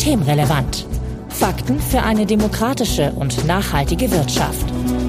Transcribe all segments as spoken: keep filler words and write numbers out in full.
Systemrelevant. Fakten für eine demokratische und nachhaltige Wirtschaft.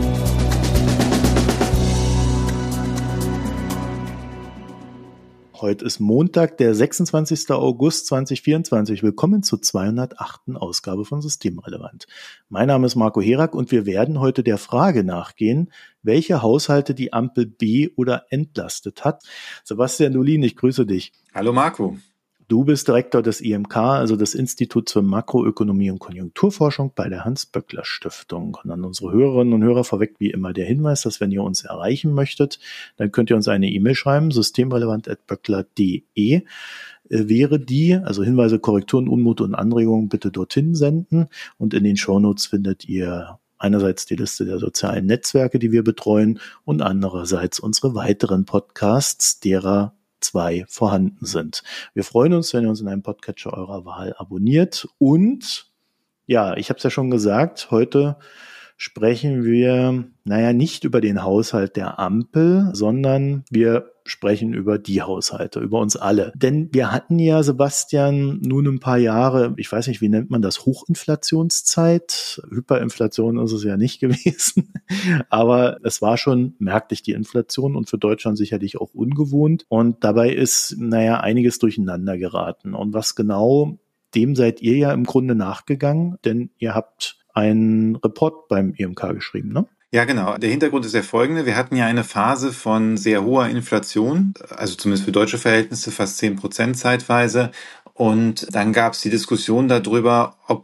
Heute ist Montag, der sechsundzwanzigster August zweitausendvierundzwanzig. Willkommen zur zweihundertachten Ausgabe von Systemrelevant. Mein Name ist Marco Herak und wir werden heute der Frage nachgehen, welche Haushalte die Ampel be- oder entlastet hat. Sebastian Dolin, ich grüße dich. Hallo Marco. Du bist Direktor des I M K, also des Instituts für Makroökonomie und Konjunkturforschung bei der Hans-Böckler-Stiftung. Und an unsere Hörerinnen und Hörer vorweg wie immer der Hinweis, dass wenn ihr uns erreichen möchtet, dann könnt ihr uns eine E-Mail schreiben, systemrelevant at böckler punkt de. Wäre die, also Hinweise, Korrekturen, Unmut und Anregungen bitte dorthin senden. Und in den Shownotes findet ihr einerseits die Liste der sozialen Netzwerke, die wir betreuen, und andererseits unsere weiteren Podcasts, derer zwei vorhanden sind. Wir freuen uns, wenn ihr uns in einem Podcatcher eurer Wahl abonniert. Und ja, ich habe es ja schon gesagt, heute sprechen wir, naja, nicht über den Haushalt der Ampel, sondern wir sprechen über die Haushalte, über uns alle. Denn wir hatten ja, Sebastian, nun ein paar Jahre, ich weiß nicht, wie nennt man das, Hochinflationszeit? Hyperinflation ist es ja nicht gewesen, aber es war schon merklich die Inflation und für Deutschland sicherlich auch ungewohnt. Und dabei ist, naja, einiges durcheinander geraten. Und was genau, dem seid ihr ja im Grunde nachgegangen, denn ihr habt einen Report beim I M K geschrieben, ne? Ja, genau. Der Hintergrund ist der folgende. Wir hatten ja eine Phase von sehr hoher Inflation, also zumindest für deutsche Verhältnisse fast zehn Prozent zeitweise. Und dann gab es die Diskussion darüber, ob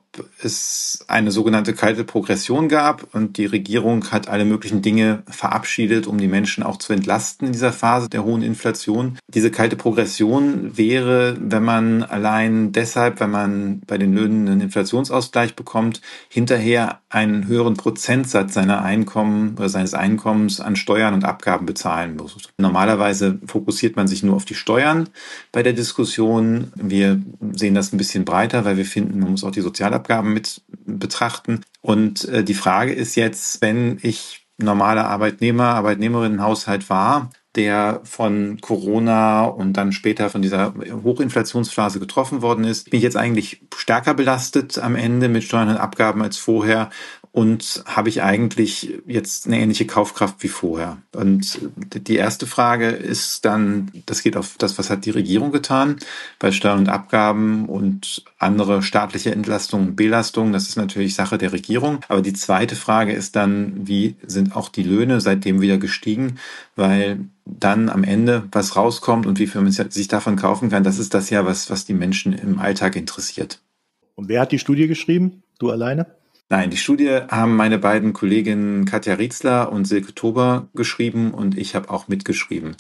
es eine sogenannte kalte Progression gab. Und die Regierung hat alle möglichen Dinge verabschiedet, um die Menschen auch zu entlasten in dieser Phase der hohen Inflation. Diese kalte Progression wäre, wenn man allein deshalb, wenn man bei den Löhnen einen Inflationsausgleich bekommt, hinterher einen höheren Prozentsatz seiner Einkommen oder seines Einkommens an Steuern und Abgaben bezahlen muss. Normalerweise fokussiert man sich nur auf die Steuern bei der Diskussion. Wir sehen das ein bisschen breiter, weil wir finden, man muss auch die Sozialabgaben mit betrachten. Und äh, die Frage ist jetzt, wenn ich normaler Arbeitnehmer, Arbeitnehmerinnenhaushalt war, der von Corona und dann später von dieser Hochinflationsphase getroffen worden ist, bin ich jetzt eigentlich stärker belastet am Ende mit Steuern und Abgaben als vorher und habe ich eigentlich jetzt eine ähnliche Kaufkraft wie vorher. Und die erste Frage ist dann, das geht auf das, was hat die Regierung getan bei Steuern und Abgaben und andere staatliche Entlastungen und Belastungen. Das ist natürlich Sache der Regierung. Aber die zweite Frage ist dann, wie sind auch die Löhne seitdem wieder gestiegen? Weil dann am Ende was rauskommt und wie viel man sich davon kaufen kann, das ist das ja, was, was die Menschen im Alltag interessiert. Und wer hat die Studie geschrieben? Du alleine? Nein, die Studie haben meine beiden Kolleginnen Katja Rietzler und Silke Tober geschrieben und ich habe auch mitgeschrieben.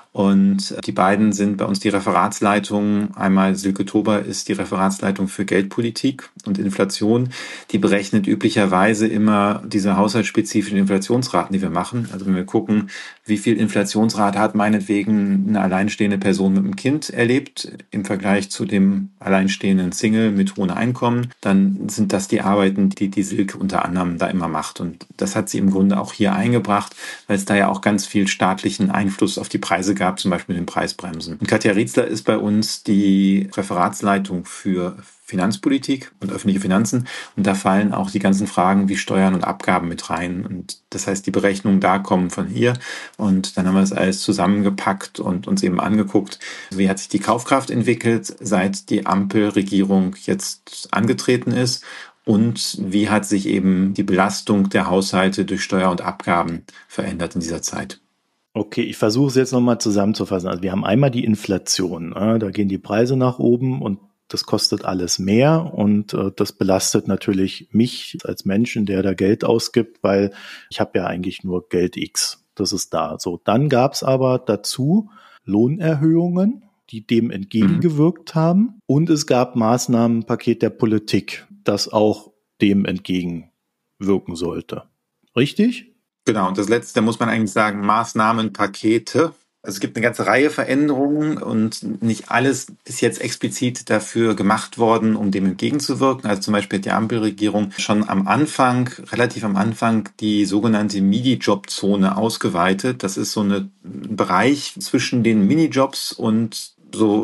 Und die beiden sind bei uns die Referatsleitung. Einmal Silke Tober ist die Referatsleitung für Geldpolitik und Inflation. Die berechnet üblicherweise immer diese haushaltsspezifischen Inflationsraten, die wir machen. Also wenn wir gucken, wie viel Inflationsrate hat meinetwegen eine alleinstehende Person mit einem Kind erlebt im Vergleich zu dem alleinstehenden Single mit hohem Einkommen, dann sind das die Arbeiten, die die Silke unter anderem da immer macht. Und das hat sie im Grunde auch hier eingebracht, weil es da ja auch ganz viel staatlichen Einfluss auf die Preise gab, zum Beispiel den Preisbremsen. Und Katja Rietzler ist bei uns die Referatsleitung für Finanzpolitik und öffentliche Finanzen. Und da fallen auch die ganzen Fragen wie Steuern und Abgaben mit rein. Und das heißt, die Berechnungen da kommen von hier. Und dann haben wir das alles zusammengepackt und uns eben angeguckt, wie hat sich die Kaufkraft entwickelt, seit die Ampelregierung jetzt angetreten ist. Und wie hat sich eben die Belastung der Haushalte durch Steuer und Abgaben verändert in dieser Zeit? Okay, ich versuche es jetzt nochmal zusammenzufassen. Also wir haben einmal die Inflation. Da gehen die Preise nach oben und das kostet alles mehr und das belastet natürlich mich als Menschen, der da Geld ausgibt, weil ich habe ja eigentlich nur Geld X. Das ist da. So, dann gab es aber dazu Lohnerhöhungen, die dem entgegengewirkt mhm. haben, und es gab Maßnahmenpaket der Politik, das auch dem entgegenwirken sollte. Richtig? Genau, und das letzte muss man eigentlich sagen, Maßnahmenpakete. Also es gibt eine ganze Reihe Veränderungen und nicht alles ist jetzt explizit dafür gemacht worden, um dem entgegenzuwirken. Also zum Beispiel hat die Ampelregierung schon am Anfang, relativ am Anfang, die sogenannte Minijob-Zone ausgeweitet. Das ist so eine, ein Bereich zwischen den Minijobs und so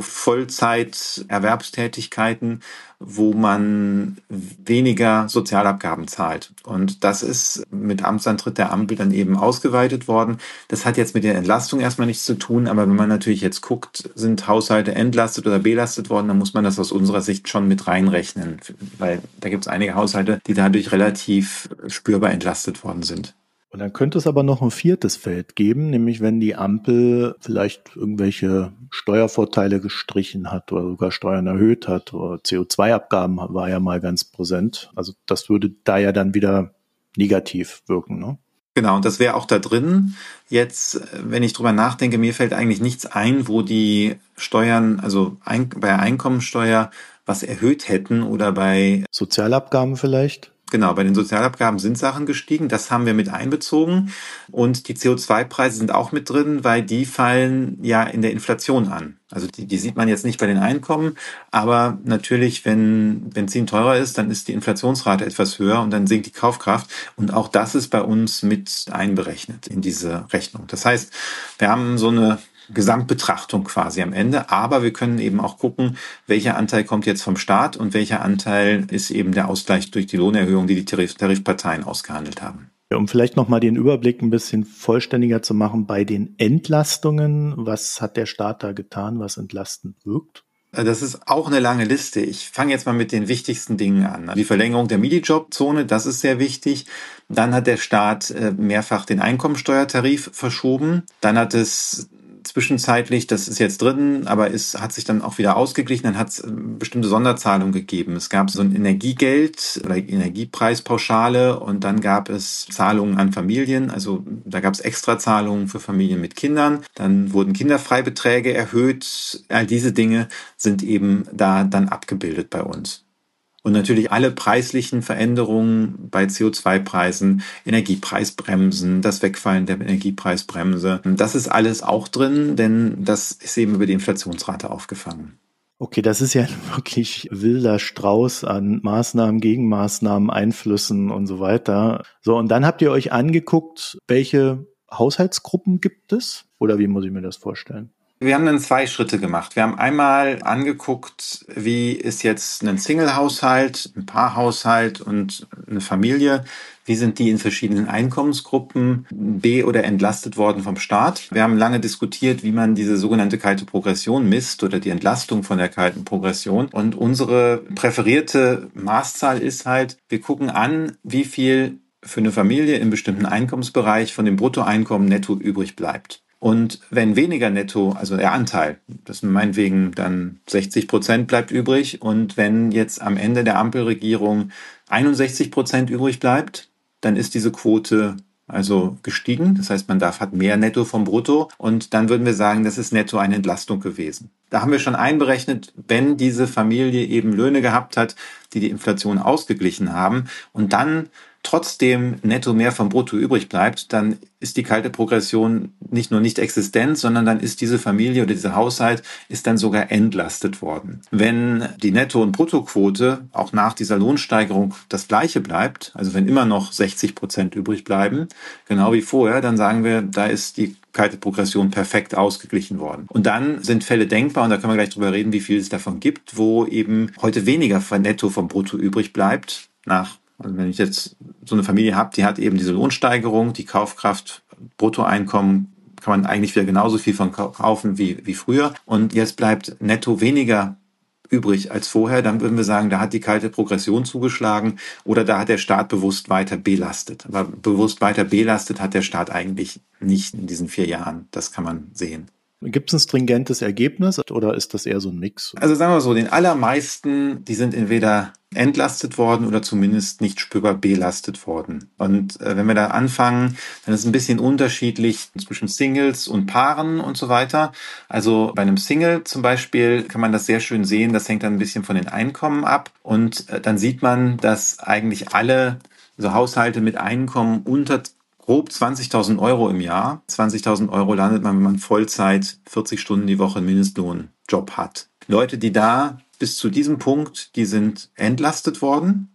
Vollzeit-Erwerbstätigkeiten, wo man weniger Sozialabgaben zahlt. Und das ist mit Amtsantritt der Ampel dann eben ausgeweitet worden. Das hat jetzt mit der Entlastung erstmal nichts zu tun, aber wenn man natürlich jetzt guckt, sind Haushalte entlastet oder belastet worden, dann muss man das aus unserer Sicht schon mit reinrechnen, weil da gibt es einige Haushalte, die dadurch relativ spürbar entlastet worden sind. Und dann könnte es aber noch ein viertes Feld geben, nämlich wenn die Ampel vielleicht irgendwelche Steuervorteile gestrichen hat oder sogar Steuern erhöht hat oder C O zwei Abgaben war ja mal ganz präsent. Also das würde da ja dann wieder negativ wirken, ne? Genau, und das wäre auch da drin. Jetzt, wenn ich drüber nachdenke, mir fällt eigentlich nichts ein, wo die Steuern, also ein, bei der Einkommensteuer was erhöht hätten oder bei Sozialabgaben vielleicht? Genau, bei den Sozialabgaben sind Sachen gestiegen, das haben wir mit einbezogen und die C O zwei Preise sind auch mit drin, weil die fallen ja in der Inflation an. Also die, die sieht man jetzt nicht bei den Einkommen, aber natürlich, wenn Benzin teurer ist, dann ist die Inflationsrate etwas höher und dann sinkt die Kaufkraft und auch das ist bei uns mit einberechnet in diese Rechnung. Das heißt, wir haben so eine Gesamtbetrachtung quasi am Ende, aber wir können eben auch gucken, welcher Anteil kommt jetzt vom Staat und welcher Anteil ist eben der Ausgleich durch die Lohnerhöhung, die die Tarif- Tarifparteien ausgehandelt haben. Ja, um vielleicht nochmal den Überblick ein bisschen vollständiger zu machen, bei den Entlastungen, was hat der Staat da getan, was entlastend wirkt? Das ist auch eine lange Liste. Ich fange jetzt mal mit den wichtigsten Dingen an. Die Verlängerung der Minijob-Zone, das ist sehr wichtig. Dann hat der Staat mehrfach den Einkommensteuertarif verschoben. Dann hat es zwischenzeitlich, das ist jetzt drin, aber es hat sich dann auch wieder ausgeglichen, dann hat es bestimmte Sonderzahlungen gegeben. Es gab so ein Energiegeld oder Energiepreispauschale und dann gab es Zahlungen an Familien, also da gab es Extrazahlungen für Familien mit Kindern, dann wurden Kinderfreibeträge erhöht, all diese Dinge sind eben da dann abgebildet bei uns. Und natürlich alle preislichen Veränderungen bei C O zwei Preisen, Energiepreisbremsen, das Wegfallen der Energiepreisbremse. Das ist alles auch drin, denn das ist eben über die Inflationsrate aufgefangen. Okay, das ist ja wirklich wilder Strauß an Maßnahmen, Gegenmaßnahmen, Einflüssen und so weiter. So, und dann habt ihr euch angeguckt, welche Haushaltsgruppen gibt es? Oder wie muss ich mir das vorstellen? Wir haben dann zwei Schritte gemacht. Wir haben einmal angeguckt, wie ist jetzt ein Single-Haushalt, ein Paarhaushalt und eine Familie. Wie sind die in verschiedenen Einkommensgruppen be- oder entlastet worden vom Staat? Wir haben lange diskutiert, wie man diese sogenannte kalte Progression misst oder die Entlastung von der kalten Progression. Und unsere präferierte Maßzahl ist halt, wir gucken an, wie viel für eine Familie im bestimmten Einkommensbereich von dem Bruttoeinkommen netto übrig bleibt. Und wenn weniger netto, also der Anteil, das sind meinetwegen dann sechzig Prozent bleibt übrig. Und wenn jetzt am Ende der Ampelregierung einundsechzig Prozent übrig bleibt, dann ist diese Quote also gestiegen. Das heißt, man darf hat mehr netto vom Brutto. Und dann würden wir sagen, das ist netto eine Entlastung gewesen. Da haben wir schon einberechnet, wenn diese Familie eben Löhne gehabt hat, die die Inflation ausgeglichen haben und dann trotzdem netto mehr vom Brutto übrig bleibt, dann ist die kalte Progression nicht nur nicht existent, sondern dann ist diese Familie oder dieser Haushalt ist dann sogar entlastet worden. Wenn die Netto- und Bruttoquote auch nach dieser Lohnsteigerung das gleiche bleibt, also wenn immer noch sechzig Prozent übrig bleiben, genau wie vorher, dann sagen wir, da ist die kalte Progression perfekt ausgeglichen worden. Und dann sind Fälle denkbar, und da können wir gleich drüber reden, wie viel es davon gibt, wo eben heute weniger von Netto vom Brutto übrig bleibt nach Also wenn ich jetzt so eine Familie habe, die hat eben diese Lohnsteigerung, die Kaufkraft, Bruttoeinkommen, kann man eigentlich wieder genauso viel von kaufen wie, wie früher. Und jetzt bleibt netto weniger übrig als vorher. Dann würden wir sagen, da hat die kalte Progression zugeschlagen oder da hat der Staat bewusst weiter belastet. Aber bewusst weiter belastet hat der Staat eigentlich nicht in diesen vier Jahren. Das kann man sehen. Gibt es ein stringentes Ergebnis oder ist das eher so ein Mix? Also sagen wir so, den allermeisten, die sind entweder entlastet worden oder zumindest nicht spürbar belastet worden. Und äh, wenn wir da anfangen, dann ist es ein bisschen unterschiedlich zwischen Singles und Paaren und so weiter. Also bei einem Single zum Beispiel kann man das sehr schön sehen, das hängt dann ein bisschen von den Einkommen ab. Und äh, dann sieht man, dass eigentlich alle so Haushalte mit Einkommen unter grob zwanzigtausend Euro im Jahr. zwanzigtausend Euro landet man, wenn man Vollzeit, vierzig Stunden die Woche Mindestlohnjob hat. Leute, die da bis zu diesem Punkt, die sind entlastet worden.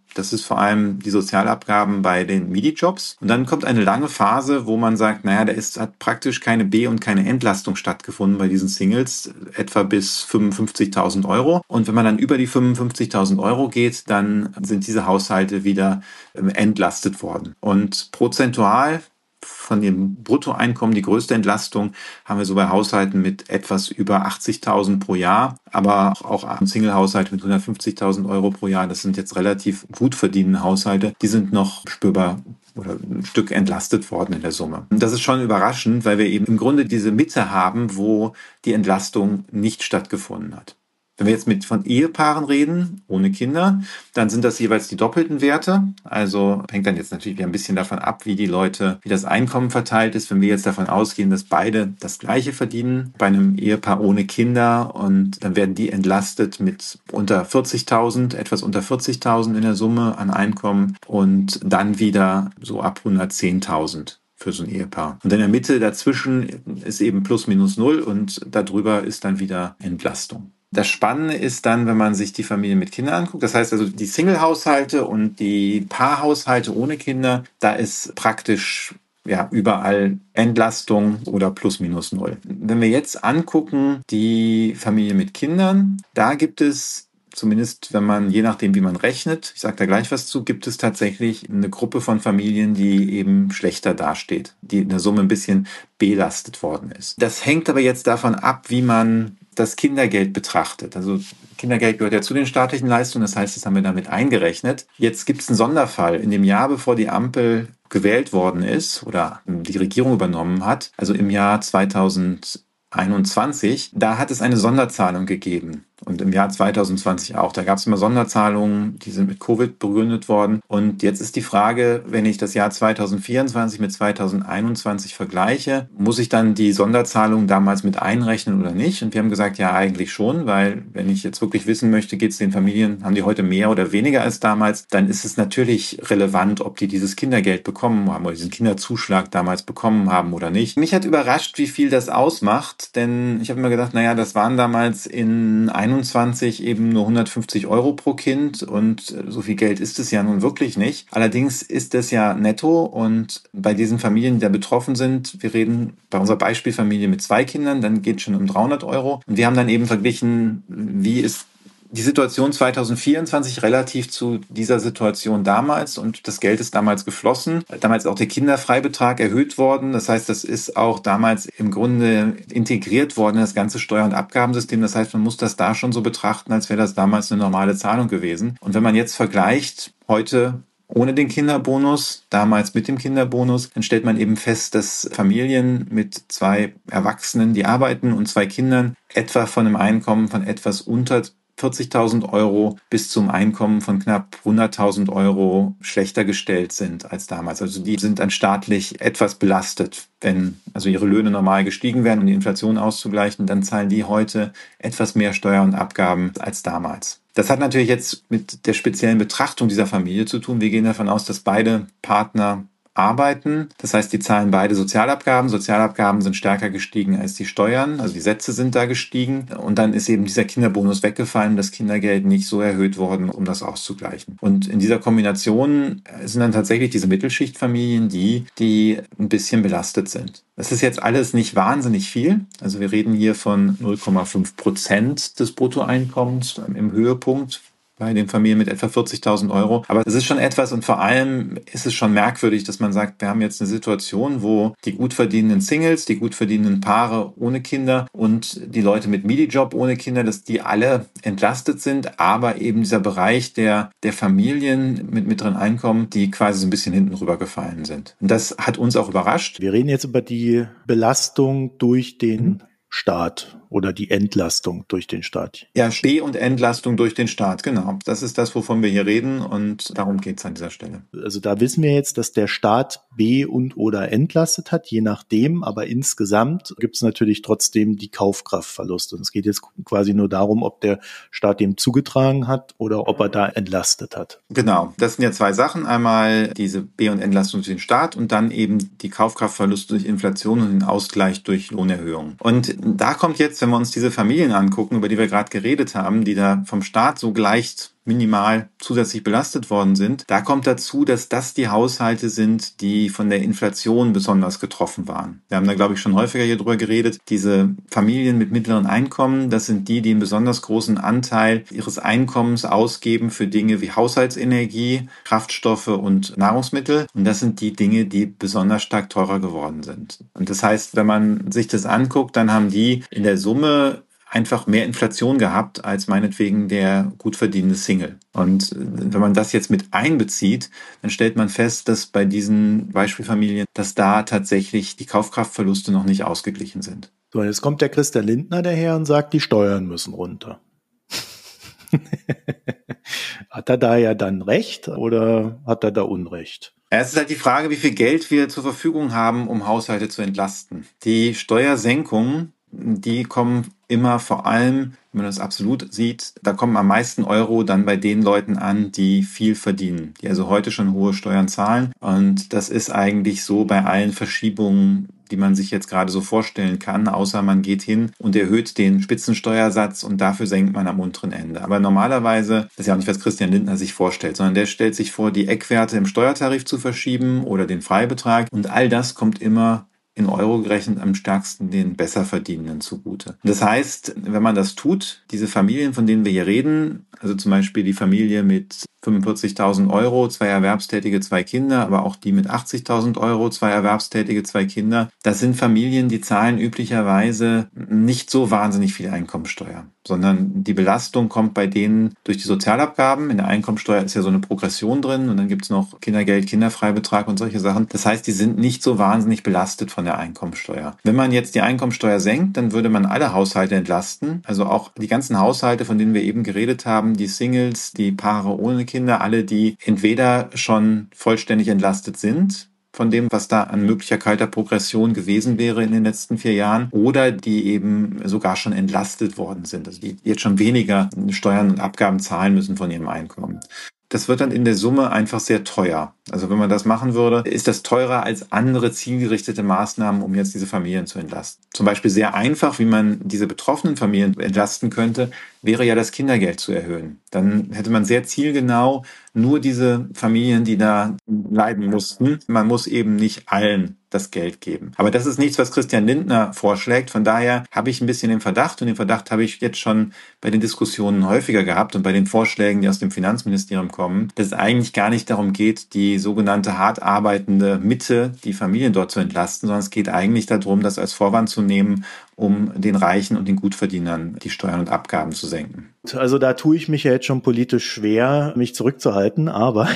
Das ist vor allem die Sozialabgaben bei den Minijobs. Und dann kommt eine lange Phase, wo man sagt, naja, da ist, hat praktisch keine B- und keine Entlastung stattgefunden bei diesen Singles, etwa bis fünfundfünfzigtausend Euro. Und wenn man dann über die fünfundfünfzigtausend Euro geht, dann sind diese Haushalte wieder entlastet worden. Und prozentual von dem Bruttoeinkommen, die größte Entlastung haben wir so bei Haushalten mit etwas über achtzigtausend pro Jahr, aber auch ein Single-Haushalt mit hundertfünfzigtausend Euro pro Jahr. Das sind jetzt relativ gut verdienende Haushalte. Die sind noch spürbar oder ein Stück entlastet worden in der Summe. Und das ist schon überraschend, weil wir eben im Grunde diese Mitte haben, wo die Entlastung nicht stattgefunden hat. Wenn wir jetzt mit von Ehepaaren reden, ohne Kinder, dann sind das jeweils die doppelten Werte. Also hängt dann jetzt natürlich wieder ein bisschen davon ab, wie die Leute, wie das Einkommen verteilt ist. Wenn wir jetzt davon ausgehen, dass beide das Gleiche verdienen, bei einem Ehepaar ohne Kinder, und dann werden die entlastet mit unter vierzigtausend, etwas unter vierzigtausend in der Summe an Einkommen und dann wieder so ab hundertzehntausend. Für so ein Ehepaar. Und in der Mitte dazwischen ist eben plus minus null und darüber ist dann wieder Entlastung. Das Spannende ist dann, wenn man sich die Familie mit Kindern anguckt, das heißt also die Single-Haushalte und die Paarhaushalte ohne Kinder, da ist praktisch ja überall Entlastung oder plus minus null. Wenn wir jetzt angucken, die Familie mit Kindern, da gibt es zumindest, wenn man, je nachdem, wie man rechnet, ich sage da gleich was zu, gibt es tatsächlich eine Gruppe von Familien, die eben schlechter dasteht, die in der Summe ein bisschen belastet worden ist. Das hängt aber jetzt davon ab, wie man das Kindergeld betrachtet. Also Kindergeld gehört ja zu den staatlichen Leistungen, das heißt, das haben wir damit eingerechnet. Jetzt gibt es einen Sonderfall. In dem Jahr, bevor die Ampel gewählt worden ist oder die Regierung übernommen hat, also im Jahr zweitausendeinundzwanzig, da hat es eine Sonderzahlung gegeben. Und im Jahr zweitausendzwanzig auch. Da gab es immer Sonderzahlungen, die sind mit Covid begründet worden. Und jetzt ist die Frage, wenn ich das Jahr zweitausendvierundzwanzig mit zweitausendeinundzwanzig vergleiche, muss ich dann die Sonderzahlungen damals mit einrechnen oder nicht? Und wir haben gesagt, ja, eigentlich schon, weil wenn ich jetzt wirklich wissen möchte, geht es den Familien, haben die heute mehr oder weniger als damals, dann ist es natürlich relevant, ob die dieses Kindergeld bekommen haben oder diesen Kinderzuschlag damals bekommen haben oder nicht. Mich hat überrascht, wie viel das ausmacht, denn ich habe mir gedacht, naja, das waren damals in einundzwanzig eben nur hundertfünfzig Euro pro Kind und so viel Geld ist es ja nun wirklich nicht. Allerdings ist es ja netto und bei diesen Familien, die da betroffen sind, wir reden bei unserer Beispielfamilie mit zwei Kindern, dann geht es schon um dreihundert Euro. Und wir haben dann eben verglichen, wie ist die Situation zweitausendvierundzwanzig relativ zu dieser Situation damals, und das Geld ist damals geflossen. Damals ist auch der Kinderfreibetrag erhöht worden. Das heißt, das ist auch damals im Grunde integriert worden in das ganze Steuer- und Abgabensystem. Das heißt, man muss das da schon so betrachten, als wäre das damals eine normale Zahlung gewesen. Und wenn man jetzt vergleicht, heute ohne den Kinderbonus, damals mit dem Kinderbonus, dann stellt man eben fest, dass Familien mit zwei Erwachsenen, die arbeiten, und zwei Kindern etwa von einem Einkommen von etwas unter vierzigtausend Euro bis zum Einkommen von knapp hunderttausend Euro schlechter gestellt sind als damals. Also die sind dann staatlich etwas belastet. Wenn also ihre Löhne normal gestiegen werden, um die Inflation auszugleichen, dann zahlen die heute etwas mehr Steuer und Abgaben als damals. Das hat natürlich jetzt mit der speziellen Betrachtung dieser Familie zu tun. Wir gehen davon aus, dass beide Partner arbeiten. Das heißt, die zahlen beide Sozialabgaben. Sozialabgaben sind stärker gestiegen als die Steuern. Also die Sätze sind da gestiegen. Und dann ist eben dieser Kinderbonus weggefallen, das Kindergeld nicht so erhöht worden, um das auszugleichen. Und in dieser Kombination sind dann tatsächlich diese Mittelschichtfamilien die, die ein bisschen belastet sind. Das ist jetzt alles nicht wahnsinnig viel. Also wir reden hier von null Komma fünf Prozent des Bruttoeinkommens im Höhepunkt bei den Familien mit etwa vierzigtausend Euro. Aber es ist schon etwas, und vor allem ist es schon merkwürdig, dass man sagt, wir haben jetzt eine Situation, wo die gut verdienenden Singles, die gut verdienenden Paare ohne Kinder und die Leute mit Minijob ohne Kinder, dass die alle entlastet sind, aber eben dieser Bereich der, der Familien mit mittleren Einkommen, die quasi so ein bisschen hinten rübergefallen sind. Und das hat uns auch überrascht. Wir reden jetzt über die Belastung durch den mhm. Staat oder die Entlastung durch den Staat. Ja, B- und Entlastung durch den Staat, genau. Das ist das, wovon wir hier reden, und darum geht es an dieser Stelle. Also da wissen wir jetzt, dass der Staat B- und oder entlastet hat, je nachdem, aber insgesamt gibt es natürlich trotzdem die Kaufkraftverluste. Und es geht jetzt quasi nur darum, ob der Staat dem zugetragen hat oder ob er da entlastet hat. Genau, das sind ja zwei Sachen. Einmal diese B- und Entlastung durch den Staat und dann eben die Kaufkraftverluste durch Inflation und den Ausgleich durch Lohnerhöhungen. Und da kommt jetzt, wenn wir uns diese Familien angucken, über die wir gerade geredet haben, die da vom Staat so leicht minimal zusätzlich belastet worden sind. Da kommt dazu, dass das die Haushalte sind, die von der Inflation besonders getroffen waren. Wir haben da, glaube ich, schon häufiger hier drüber geredet. Diese Familien mit mittleren Einkommen, das sind die, die einen besonders großen Anteil ihres Einkommens ausgeben für Dinge wie Haushaltsenergie, Kraftstoffe und Nahrungsmittel. Und das sind die Dinge, die besonders stark teurer geworden sind. Und das heißt, wenn man sich das anguckt, dann haben die in der Summe einfach mehr Inflation gehabt als meinetwegen der gut verdienende Single. Und wenn man das jetzt mit einbezieht, dann stellt man fest, dass bei diesen Beispielfamilien, dass da tatsächlich die Kaufkraftverluste noch nicht ausgeglichen sind. So, jetzt kommt der Christian Lindner daher und sagt, die Steuern müssen runter. Hat er da ja dann recht oder hat er da Unrecht? Es ist halt die Frage, wie viel Geld wir zur Verfügung haben, um Haushalte zu entlasten. Die Steuersenkungen, die kommen immer vor allem, wenn man das absolut sieht, da kommen am meisten Euro dann bei den Leuten an, die viel verdienen, die also heute schon hohe Steuern zahlen. Und das ist eigentlich so bei allen Verschiebungen, die man sich jetzt gerade so vorstellen kann, außer man geht hin und erhöht den Spitzensteuersatz und dafür senkt man am unteren Ende. Aber normalerweise, das ist ja auch nicht, was Christian Lindner sich vorstellt, sondern der stellt sich vor, die Eckwerte im Steuertarif zu verschieben oder den Freibetrag. Und all das kommt immer in Euro gerechnet am stärksten den Besserverdienenden zugute. Das heißt, wenn man das tut, diese Familien, von denen wir hier reden, also zum Beispiel die Familie mit fünfundvierzigtausend Euro, zwei Erwerbstätige, zwei Kinder, aber auch die mit achtzigtausend Euro, zwei Erwerbstätige, zwei Kinder, das sind Familien, die zahlen üblicherweise nicht so wahnsinnig viel Einkommensteuer, sondern die Belastung kommt bei denen durch die Sozialabgaben. In der Einkommensteuer ist ja so eine Progression drin und dann gibt's noch Kindergeld, Kinderfreibetrag und solche Sachen. Das heißt, die sind nicht so wahnsinnig belastet von der Einkommensteuer. Wenn man jetzt die Einkommensteuer senkt, dann würde man alle Haushalte entlasten, also auch die ganzen Haushalte, von denen wir eben geredet haben, die Singles, die Paare ohne Kinder, alle, die entweder schon vollständig entlastet sind von dem, was da an möglicher kalter Progression gewesen wäre in den letzten vier Jahren, oder die eben sogar schon entlastet worden sind, also die jetzt schon weniger Steuern und Abgaben zahlen müssen von ihrem Einkommen. Das wird dann in der Summe einfach sehr teuer. Also wenn man das machen würde, ist das teurer als andere zielgerichtete Maßnahmen, um jetzt diese Familien zu entlasten. Zum Beispiel sehr einfach, wie man diese betroffenen Familien entlasten könnte, wäre ja das Kindergeld zu erhöhen. Dann hätte man sehr zielgenau nur diese Familien, die da leiden mussten. Man muss eben nicht allen das Geld geben. Aber das ist nichts, was Christian Lindner vorschlägt. Von daher habe ich ein bisschen den Verdacht, und den Verdacht habe ich jetzt schon bei den Diskussionen häufiger gehabt und bei den Vorschlägen, die aus dem Finanzministerium kommen, dass es eigentlich gar nicht darum geht, die sogenannte hart arbeitende Mitte, die Familien dort zu entlasten, sondern es geht eigentlich darum, das als Vorwand zu nehmen, um den Reichen und den Gutverdienern die Steuern und Abgaben zu senken. Also da tue ich mich ja jetzt schon politisch schwer, mich zurückzuhalten, aber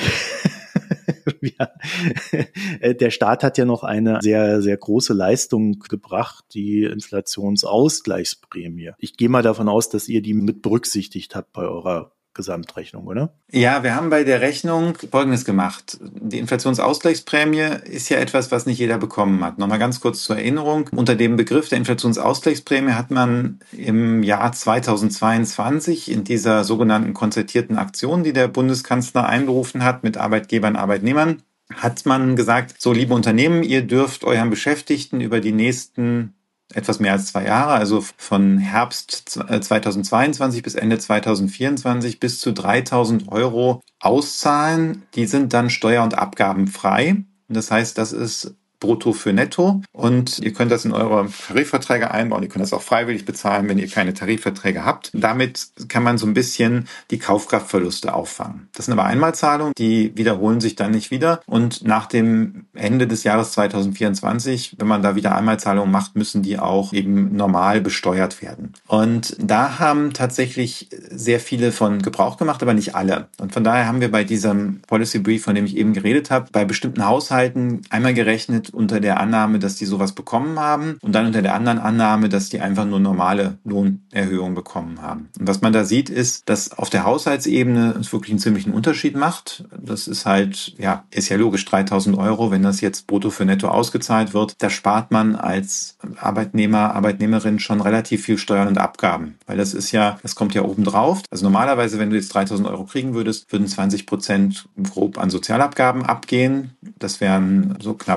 ja, der Staat hat ja noch eine sehr, sehr große Leistung gebracht, die Inflationsausgleichsprämie. Ich gehe mal davon aus, dass ihr die mit berücksichtigt habt bei eurer Gesamtrechnung, oder? Ja, wir haben bei der Rechnung Folgendes gemacht. Die Inflationsausgleichsprämie ist ja etwas, was nicht jeder bekommen hat. Nochmal ganz kurz zur Erinnerung. Unter dem Begriff der Inflationsausgleichsprämie hat man im Jahr zweitausendzweiundzwanzig in dieser sogenannten konzertierten Aktion, die der Bundeskanzler einberufen hat mit Arbeitgebern, Arbeitnehmern, hat man gesagt, so liebe Unternehmen, ihr dürft euren Beschäftigten über die nächsten etwas mehr als zwei Jahre, also von Herbst zweitausendzweiundzwanzig bis Ende zweitausendvierundzwanzig bis zu dreitausend Euro auszahlen. Die sind dann steuer- und abgabenfrei. Das heißt, das ist brutto für netto und ihr könnt das in eure Tarifverträge einbauen. Ihr könnt das auch freiwillig bezahlen, wenn ihr keine Tarifverträge habt. Damit kann man so ein bisschen die Kaufkraftverluste auffangen. Das sind aber Einmalzahlungen, die wiederholen sich dann nicht wieder. Und nach dem Ende des Jahres zweitausendvierundzwanzig, wenn man da wieder Einmalzahlungen macht, müssen die auch eben normal besteuert werden. Und da haben tatsächlich sehr viele von Gebrauch gemacht, aber nicht alle. Und von daher haben wir bei diesem Policy Brief, von dem ich eben geredet habe, bei bestimmten Haushalten einmal gerechnet, unter der Annahme, dass die sowas bekommen haben und dann unter der anderen Annahme, dass die einfach nur normale Lohnerhöhungen bekommen haben. Und was man da sieht, ist, dass auf der Haushaltsebene es wirklich einen ziemlichen Unterschied macht. Das ist halt, ja, ist ja logisch, dreitausend Euro, wenn das jetzt brutto für netto ausgezahlt wird, da spart man als Arbeitnehmer, Arbeitnehmerin schon relativ viel Steuern und Abgaben, weil das ist ja, das kommt ja oben drauf. Also normalerweise, wenn du jetzt dreitausend Euro kriegen würdest, würden zwanzig Prozent grob an Sozialabgaben abgehen. Das wären so knapp sechshundert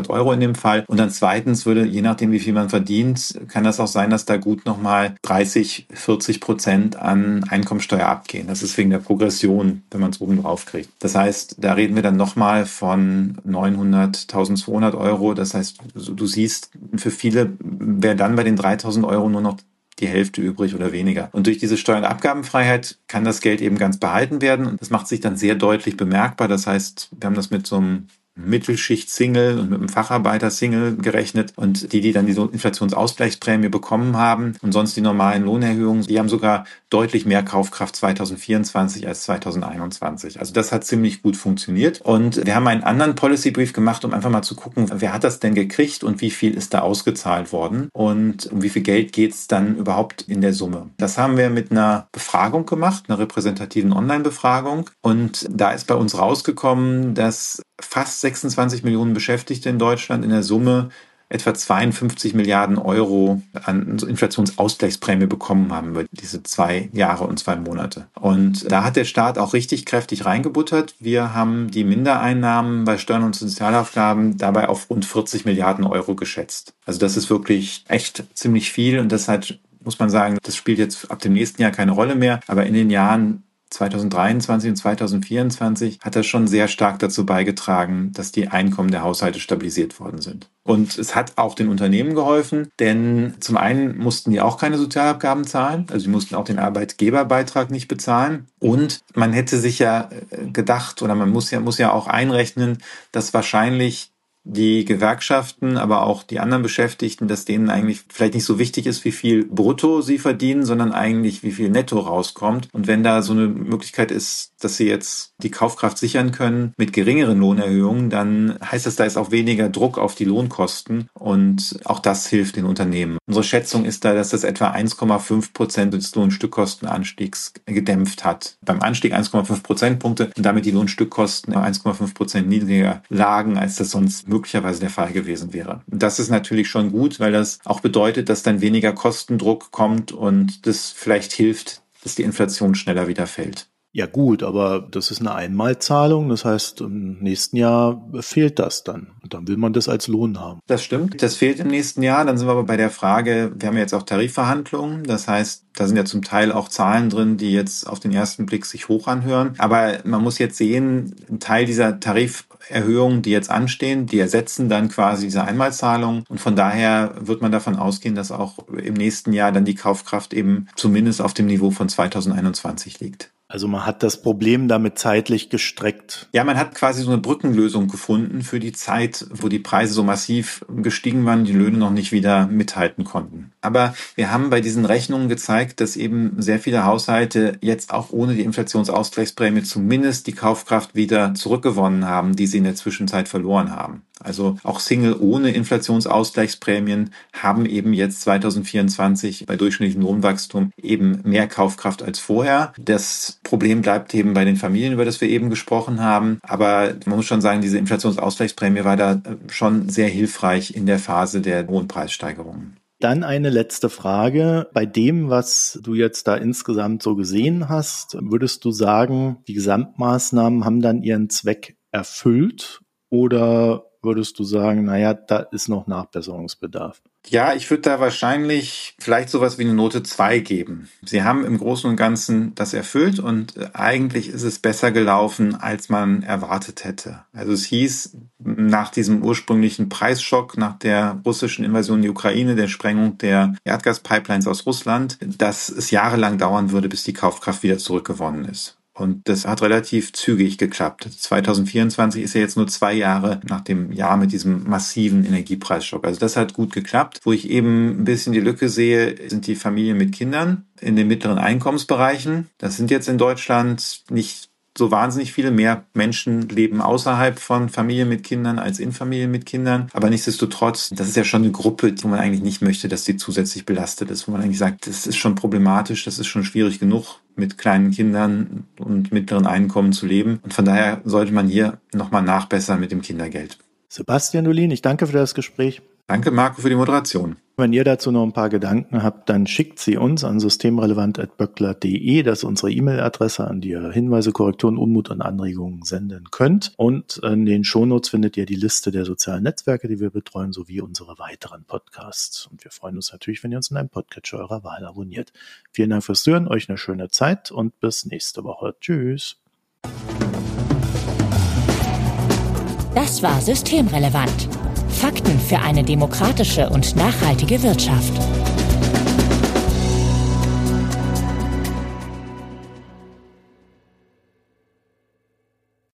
fünfhundert Euro in dem Fall. Und dann zweitens würde, je nachdem wie viel man verdient, kann das auch sein, dass da gut nochmal dreißig, vierzig Prozent an Einkommensteuer abgehen. Das ist wegen der Progression, wenn man es oben drauf kriegt. Das heißt, da reden wir dann nochmal von neunhundert, eintausendzweihundert Euro. Das heißt, du siehst, für viele wäre dann bei den dreitausend Euro nur noch die Hälfte übrig oder weniger. Und durch diese Steuer- und Abgabenfreiheit kann das Geld eben ganz behalten werden. Und das macht sich dann sehr deutlich bemerkbar. Das heißt, wir haben das mit so einem Mittelschicht-Single und mit einem Facharbeiter-Single gerechnet, und die, die dann die Inflationsausgleichsprämie bekommen haben und sonst die normalen Lohnerhöhungen, die haben sogar deutlich mehr Kaufkraft zweitausendvierundzwanzig als zweitausendeinundzwanzig. Also das hat ziemlich gut funktioniert, und wir haben einen anderen Policy Brief gemacht, um einfach mal zu gucken, wer hat das denn gekriegt und wie viel ist da ausgezahlt worden und um wie viel Geld geht es dann überhaupt in der Summe. Das haben wir mit einer Befragung gemacht, einer repräsentativen Online-Befragung, und da ist bei uns rausgekommen, dass fast sechsundzwanzig Millionen Beschäftigte in Deutschland in der Summe etwa zweiundfünfzig Milliarden Euro an Inflationsausgleichsprämie bekommen haben über diese zwei Jahre und zwei Monate. Und da hat der Staat auch richtig kräftig reingebuttert. Wir haben die Mindereinnahmen bei Steuern und Sozialaufgaben dabei auf rund vierzig Milliarden Euro geschätzt. Also das ist wirklich echt ziemlich viel, und das hat, muss man sagen, das spielt jetzt ab dem nächsten Jahr keine Rolle mehr, aber in den Jahren zweitausenddreiundzwanzig und zweitausendvierundzwanzig hat das schon sehr stark dazu beigetragen, dass die Einkommen der Haushalte stabilisiert worden sind. Und es hat auch den Unternehmen geholfen, denn zum einen mussten die auch keine Sozialabgaben zahlen, also sie mussten auch den Arbeitgeberbeitrag nicht bezahlen, und man hätte sich ja gedacht, oder man muss ja, muss ja auch einrechnen, dass wahrscheinlich die Gewerkschaften, aber auch die anderen Beschäftigten, dass denen eigentlich vielleicht nicht so wichtig ist, wie viel brutto sie verdienen, sondern eigentlich, wie viel netto rauskommt. Und wenn da so eine Möglichkeit ist, dass sie jetzt die Kaufkraft sichern können mit geringeren Lohnerhöhungen, dann heißt das, da ist auch weniger Druck auf die Lohnkosten, und auch das hilft den Unternehmen. Unsere Schätzung ist da, dass das etwa eins Komma fünf Prozent des Lohnstückkostenanstiegs gedämpft hat. Beim Anstieg eins Komma fünf Prozentpunkte und damit die Lohnstückkosten eins Komma fünf Prozent niedriger lagen, als das sonst möglicherweise der Fall gewesen wäre. Und das ist natürlich schon gut, weil das auch bedeutet, dass dann weniger Kostendruck kommt und das vielleicht hilft, dass die Inflation schneller wieder fällt. Ja gut, aber das ist eine Einmalzahlung, das heißt, im nächsten Jahr fehlt das dann. Und dann will man das als Lohn haben. Das stimmt, das fehlt im nächsten Jahr. Dann sind wir aber bei der Frage, wir haben ja jetzt auch Tarifverhandlungen, das heißt, da sind ja zum Teil auch Zahlen drin, die jetzt auf den ersten Blick sich hoch anhören. Aber man muss jetzt sehen, ein Teil dieser Tariferhöhungen, die jetzt anstehen, die ersetzen dann quasi diese Einmalzahlung. Und von daher wird man davon ausgehen, dass auch im nächsten Jahr dann die Kaufkraft eben zumindest auf dem Niveau von zweitausendeinundzwanzig liegt. Also man hat das Problem damit zeitlich gestreckt. Ja, man hat quasi so eine Brückenlösung gefunden für die Zeit, wo die Preise so massiv gestiegen waren, die Löhne noch nicht wieder mithalten konnten. Aber wir haben bei diesen Rechnungen gezeigt, dass eben sehr viele Haushalte jetzt auch ohne die Inflationsausgleichsprämie zumindest die Kaufkraft wieder zurückgewonnen haben, die sie in der Zwischenzeit verloren haben. Also auch Single ohne Inflationsausgleichsprämien haben eben jetzt zweitausendvierundzwanzig bei durchschnittlichem Lohnwachstum eben mehr Kaufkraft als vorher. Das Problem bleibt eben bei den Familien, über das wir eben gesprochen haben. Aber man muss schon sagen, diese Inflationsausgleichsprämie war da schon sehr hilfreich in der Phase der hohen Preissteigerungen. Dann eine letzte Frage. Bei dem, was du jetzt da insgesamt so gesehen hast, würdest du sagen, die Gesamtmaßnahmen haben dann ihren Zweck erfüllt, oder würdest du sagen, naja, da ist noch Nachbesserungsbedarf? Ja, ich würde da wahrscheinlich vielleicht sowas wie eine Note zwei geben. Sie haben im Großen und Ganzen das erfüllt, und eigentlich ist es besser gelaufen, als man erwartet hätte. Also es hieß, nach diesem ursprünglichen Preisschock, nach der russischen Invasion in die Ukraine, der Sprengung der Erdgaspipelines aus Russland, dass es jahrelang dauern würde, bis die Kaufkraft wieder zurückgewonnen ist. Und das hat relativ zügig geklappt. zweitausendvierundzwanzig ist ja jetzt nur zwei Jahre nach dem Jahr mit diesem massiven Energiepreisschock. Also das hat gut geklappt. Wo ich eben ein bisschen die Lücke sehe, sind die Familien mit Kindern in den mittleren Einkommensbereichen. Das sind jetzt in Deutschland nicht so wahnsinnig viele mehr Menschen leben außerhalb von Familien mit Kindern als in Familien mit Kindern. Aber nichtsdestotrotz, das ist ja schon eine Gruppe, wo man eigentlich nicht möchte, dass die zusätzlich belastet ist, wo man eigentlich sagt, das ist schon problematisch, das ist schon schwierig genug, mit kleinen Kindern und mittleren Einkommen zu leben. Und von daher sollte man hier nochmal nachbessern mit dem Kindergeld. Sebastian Dolin, ich danke für das Gespräch. Danke, Marco, für die Moderation. Wenn ihr dazu noch ein paar Gedanken habt, dann schickt sie uns an systemrelevant at böckler punkt de. Das ist unsere E-Mail-Adresse, an die ihr Hinweise, Korrekturen, Unmut und Anregungen senden könnt. Und in den Shownotes findet ihr die Liste der sozialen Netzwerke, die wir betreuen, sowie unsere weiteren Podcasts. Und wir freuen uns natürlich, wenn ihr uns in einem Podcatcher eurer Wahl abonniert. Vielen Dank fürs Hören, euch eine schöne Zeit und bis nächste Woche. Tschüss. Das war Systemrelevant. Fakten für eine demokratische und nachhaltige Wirtschaft.